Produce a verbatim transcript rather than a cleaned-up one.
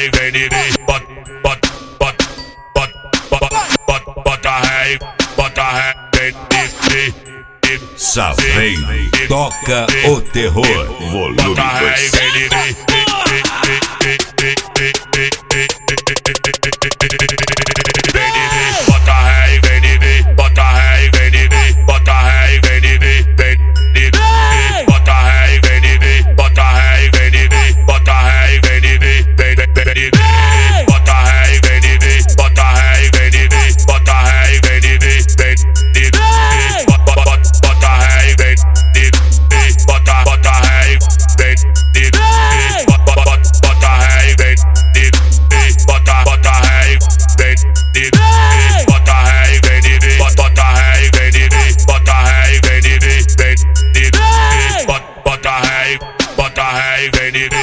ré, vem de vem, bota, bota, bota, bota, bota, bota, bota ré, bota ré, vem de vem. Saveiro toca o terror. Volume dois. Bota ré, vem de